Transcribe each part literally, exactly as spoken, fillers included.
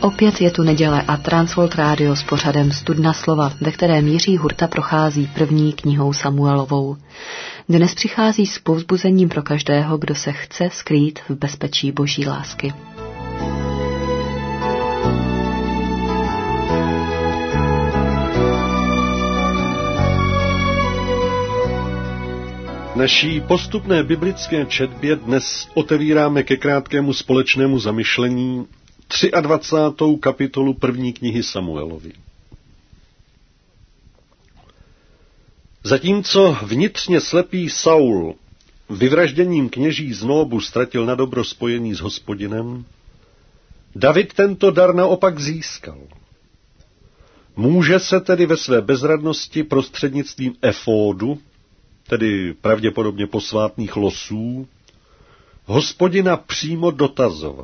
Opět je tu neděle a Transworld Radio s pořadem Studna slova, ve kterém Jiří Hurta prochází první knihou Samuelovou. Dnes přichází s povzbuzením pro každého, kdo se chce skrýt v bezpečí Boží lásky. Naší postupné biblické četbě dnes otevíráme ke krátkému společnému zamyšlení dvacátou třetí kapitolu první knihy Samuelovy. Zatímco vnitřně slepý Saul vyvražděním kněží z Nóbu ztratil na dobro spojení s Hospodinem, David tento dar naopak získal. Může se tedy ve své bezradnosti prostřednictvím efódu, tedy pravděpodobně posvátných losů, Hospodina přímo dotazovat.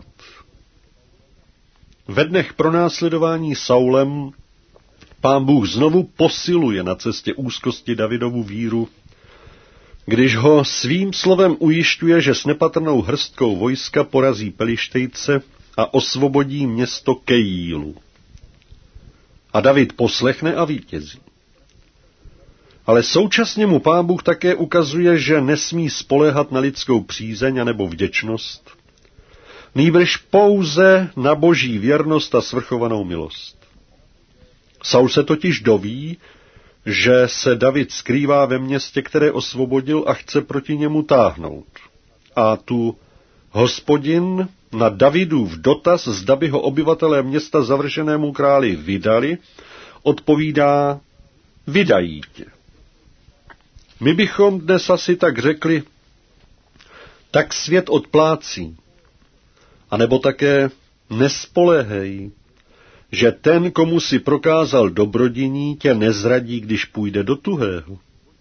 Ve dnech pronásledování Saulem Pán Bůh znovu posiluje na cestě úzkosti Davidovu víru, když ho svým slovem ujišťuje, že s nepatrnou hrstkou vojska porazí Pelištejce a osvobodí město Kejílu. A David poslechne a vítězí. Ale současně mu Pán Bůh také ukazuje, že nesmí spoléhat na lidskou přízeň anebo vděčnost, nýbrž pouze na Boží věrnost a svrchovanou milost. Saul se totiž doví, že se David skrývá ve městě, které osvobodil a chce proti němu táhnout. A tu Hospodin na Davidův dotaz, zda by ho obyvatelé města zavrženému králi vydali, odpovídá: vydají tě. My bychom dnes asi tak řekli: tak svět odplácí. A nebo také: nespoléhej, že ten, komu si prokázal dobrodiní, tě nezradí, když půjde do tuhého.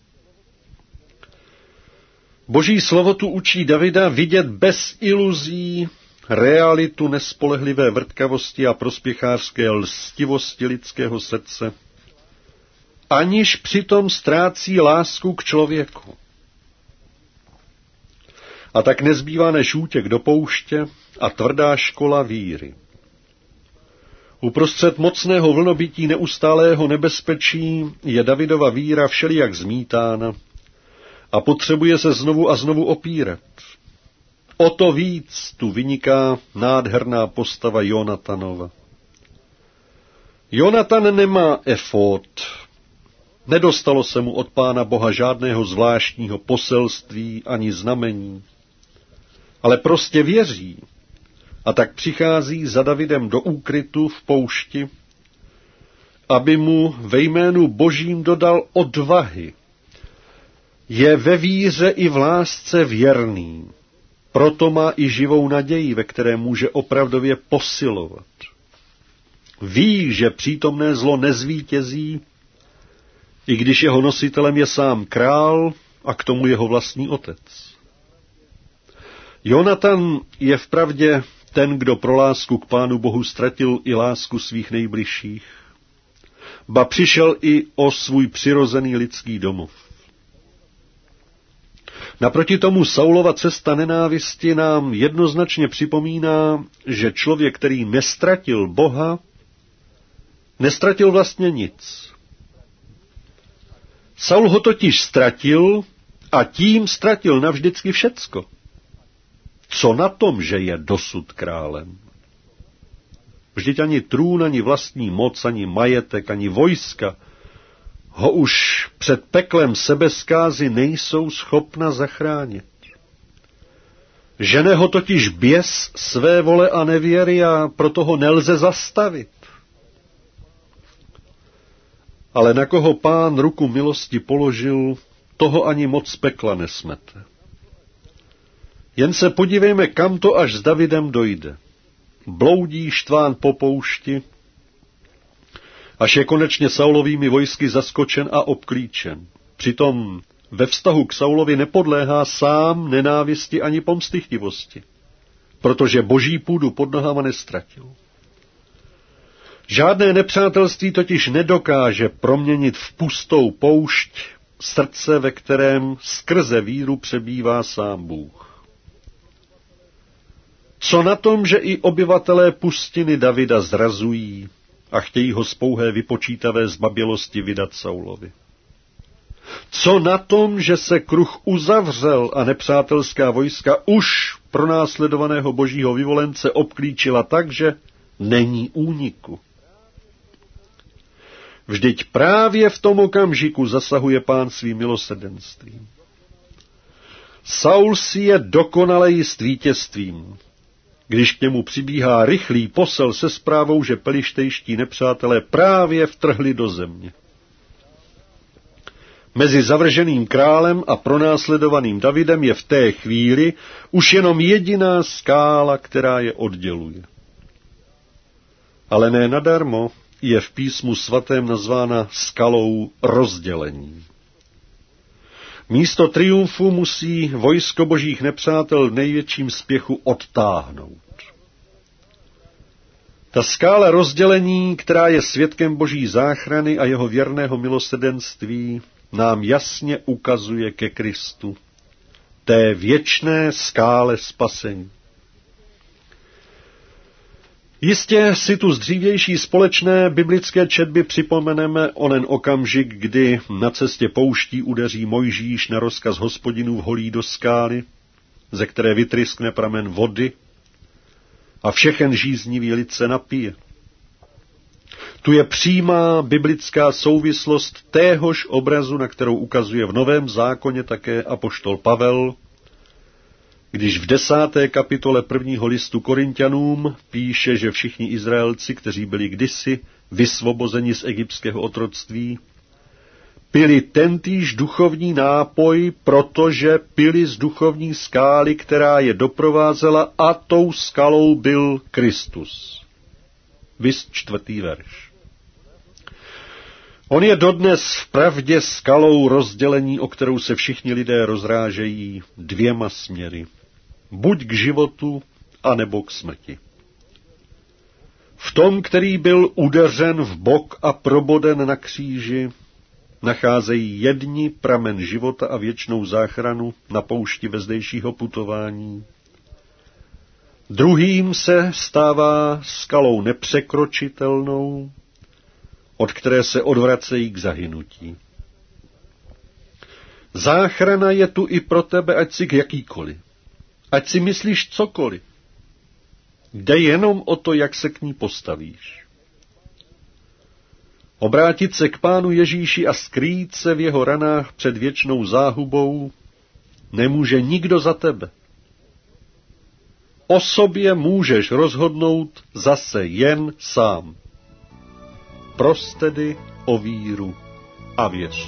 Boží slovo tu učí Davida vidět bez iluzí realitu nespolehlivé vrtkavosti a prospěchářské lstivosti lidského srdce, aniž přitom ztrácí lásku k člověku. A tak nezbývá než útěk do pouště a tvrdá škola víry. Uprostřed mocného vlnobytí neustálého nebezpečí je Davidova víra všelijak zmítána a potřebuje se znovu a znovu opírat. O to víc tu vyniká nádherná postava Jonatanova. Jonatan nemá efód. Nedostalo se mu od Pána Boha žádného zvláštního poselství ani znamení, ale prostě věří a tak přichází za Davidem do úkrytu v poušti, aby mu ve jménu Božím dodal odvahy. Je ve víře i v lásce věrný, proto má i živou naději, ve které může opravdově posilovat. Ví, že přítomné zlo nezvítězí, i když jeho nositelem je sám král a k tomu jeho vlastní otec. Jonatan je vpravdě ten, kdo pro lásku k Pánu Bohu ztratil i lásku svých nejbližších, ba přišel i o svůj přirozený lidský domov. Naproti tomu Saulova cesta nenávisti nám jednoznačně připomíná, že člověk, který nestratil Boha, nestratil vlastně nic. Saul ho totiž ztratil a tím ztratil navždycky všecko. Co na tom, že je dosud králem? Vždyť ani trůn, ani vlastní moc, ani majetek, ani vojska ho už před peklem sebezkázy nejsou schopna zachránit. Žene ho totiž běs své vole a nevěry a proto ho nelze zastavit. Ale na koho Pán ruku milosti položil, toho ani moc pekla nesmete. Jen se podívejme, kam to až s Davidem dojde. Bloudí štván po poušti, až je konečně Saulovými vojsky zaskočen a obklíčen. Přitom ve vztahu k Saulovi nepodléhá sám nenávisti ani pomstychtivosti, protože boží půdu pod nohama nestratil. Žádné nepřátelství totiž nedokáže proměnit v pustou poušť srdce, ve kterém skrze víru přebývá sám Bůh. Co na tom, že i obyvatelé pustiny Davida zrazují a chtějí ho z pouhé vypočítavé zbabělosti vydat Saulovi? Co na tom, že se kruh uzavřel a nepřátelská vojska už pronásledovaného božího vyvolence obklíčila tak, že není úniku? Vždyť právě v tom okamžiku zasahuje Pán svým milosrdenstvím. Saul si je dokonale jist vítězstvím, když k němu přibíhá rychlý posel se zprávou, že pelištejští nepřátelé právě vtrhli do země. Mezi zavrženým králem a pronásledovaným Davidem je v té chvíli už jenom jediná skála, která je odděluje. Ale ne nadarmo je v písmu svatém nazvána skalou rozdělení. Místo triumfu musí vojsko božích nepřátel v největším spěchu odtáhnout. Ta skála rozdělení, která je svědkem boží záchrany a jeho věrného milosrdenství, nám jasně ukazuje ke Kristu, té věčné skále spasení. Jistě si tu z dřívější společné biblické četby připomeneme onen okamžik, kdy na cestě pouští udeří Mojžíš na rozkaz Hospodinův holí do skály, ze které vytryskne pramen vody a všechen žíznivý lid se napije. Tu je přímá biblická souvislost téhož obrazu, na kterou ukazuje v Novém zákoně také apoštol Pavel, když v desáté kapitole prvního listu Korinťanům píše, že všichni Izraelci, kteří byli kdysi vysvobozeni z egyptského otroctví, pili tentýž duchovní nápoj, protože pili z duchovní skály, která je doprovázela, a tou skalou byl Kristus. Viz čtvrtý verš. On je dodnes v pravdě skalou rozdělení, o kterou se všichni lidé rozrážejí dvěma směry. Buď k životu, anebo k smrti. V tom, který byl udeřen v bok a proboden na kříži, nacházejí jedni pramen života a věčnou záchranu na poušti vezdejšího putování. Druhým se stává skalou nepřekročitelnou, od které se odvracejí k zahynutí. Záchrana je tu i pro tebe, ať si jakýkoliv. Ať si myslíš cokoliv. Jde jenom o to, jak se k ní postavíš. Obrátit se k Pánu Ježíši a skrýt se v jeho ranách před věčnou záhubou nemůže nikdo za tebe. O sobě můžeš rozhodnout zase jen sám. Pros tedy o víru a věř.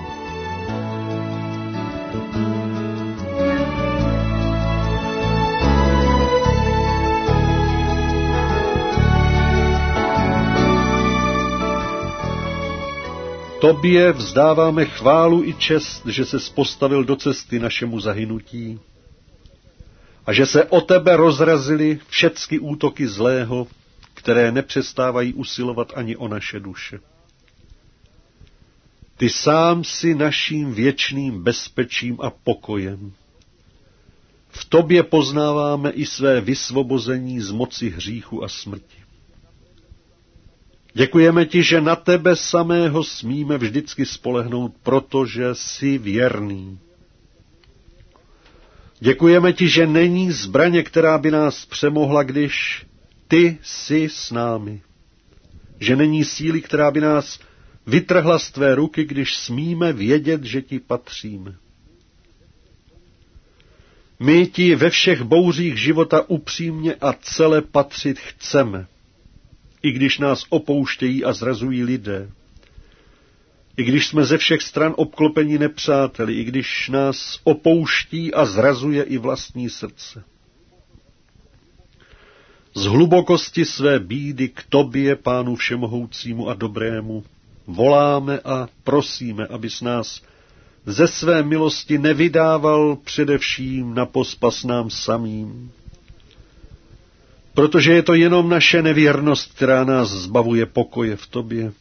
Tobě vzdáváme chválu i čest, že ses postavil do cesty našemu zahynutí a že se o tebe rozrazily všecky útoky zlého, které nepřestávají usilovat ani o naše duše. Ty sám si naším věčným bezpečím a pokojem. V tobě poznáváme i své vysvobození z moci hříchu a smrti. Děkujeme ti, že na tebe samého smíme vždycky spolehnout, protože jsi věrný. Děkujeme ti, že není zbraně, která by nás přemohla, když ty jsi s námi. Že není síly, která by nás vytrhla z tvé ruky, když smíme vědět, že ti patříme. My ti ve všech bouřích života upřímně a celé patřit chceme, i když nás opouštějí a zrazují lidé, i když jsme ze všech stran obklopeni nepřáteli, i když nás opouští a zrazuje i vlastní srdce. Z hlubokosti své bídy k tobě, Pánu všemohoucímu a dobrému, voláme a prosíme, abys nás ze své milosti nevydával především na pospas nám samým, protože je to jenom naše nevěrnost, která nás zbavuje pokoje v tobě.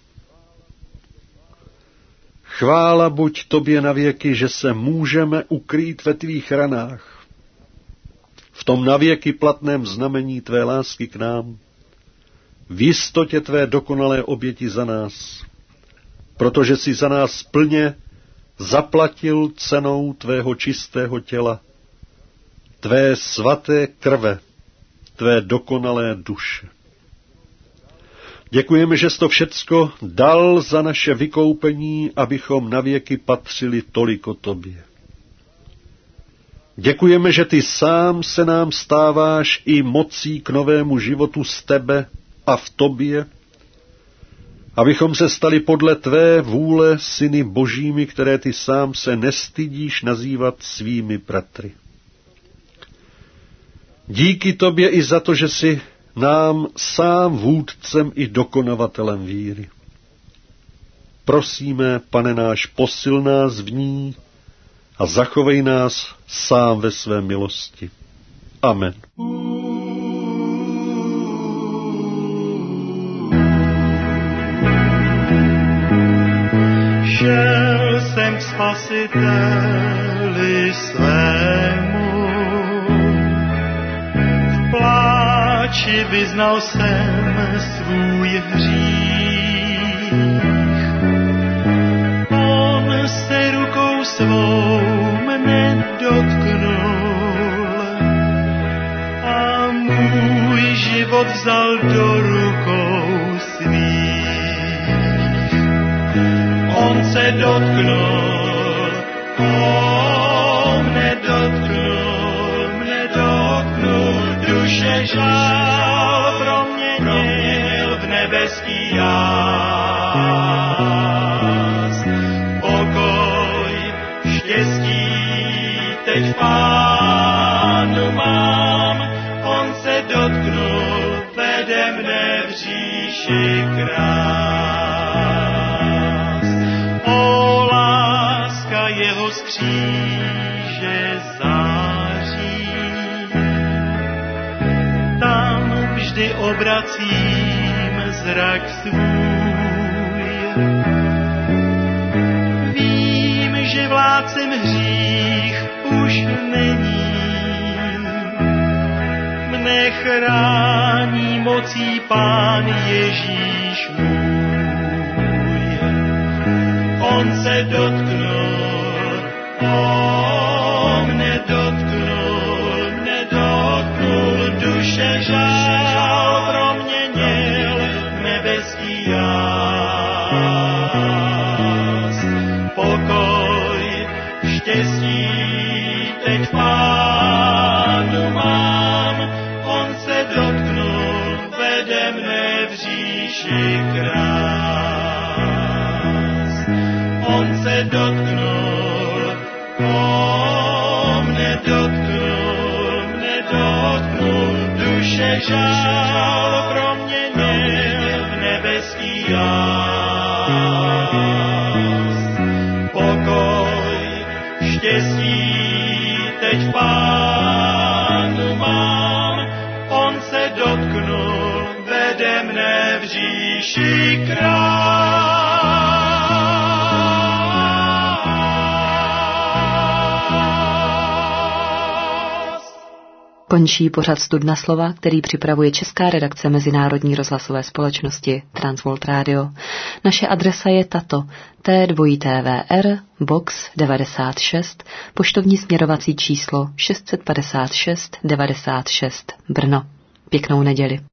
Chvála buď tobě na věky, že se můžeme ukrýt ve tvých ranách. v tom navěky platném znamení tvé lásky k nám, v jistotě tvé dokonalé oběti za nás, protože jsi za nás plně zaplatil cenou tvého čistého těla, tvé svaté krve, tvé dokonalé duše. Děkujeme, že jsi to všecko dal za naše vykoupení, abychom navěky patřili toliko tobě. Děkujeme, že ty sám se nám stáváš i mocí k novému životu z tebe a v tobě, abychom se stali podle tvé vůle syny božími, které ty sám se nestydíš nazývat svými bratry. Díky tobě i za to, že jsi nám sám vůdcem i dokonavatelem víry. Prosíme, Pane náš, posil nás v ní a zachovej nás sám ve své milosti. Amen. Šel jsem k Spasiteli svému, v pláči vyznal jsem svůj hřích. On se rukou svou mne dotknul a můj život vzal do rukou svých. On se dotknul, on mne dotknul, mne dotknul, duše žál proměnil v nebeský jas. Pokoj, štěstí, teď v Pánu mám, on se dotknul, vede mne v říši krás. O, láska jeho z kříže září, tam vždy obracím zrak svůj. Vím, že vládcem hřích už není, mne chrání mocí Pán Ježíš můj. On se dotknul, on mne dotknul, mne dotknul, duše žál proměnil v nebeský jas. Pokoj, štěstí, teď v Pánu mám, on se dotknul, vede mne v říši krás. On se dotknul, on mne dotknul, mne dotknul, duše žál proměnil v nebeský jas. Pokoj, štěstí, teď v Pánu mám, on se dotknul, vede mne v říši krás. Končí pořad Studna slova, který připravuje česká redakce Mezinárodní rozhlasové společnosti Transworld Radio. Naše adresa je tato: T dva T V R, box devadesát šest, poštovní směrovací číslo šest set padesát šest devadesát šest, Brno. Pěknou neděli.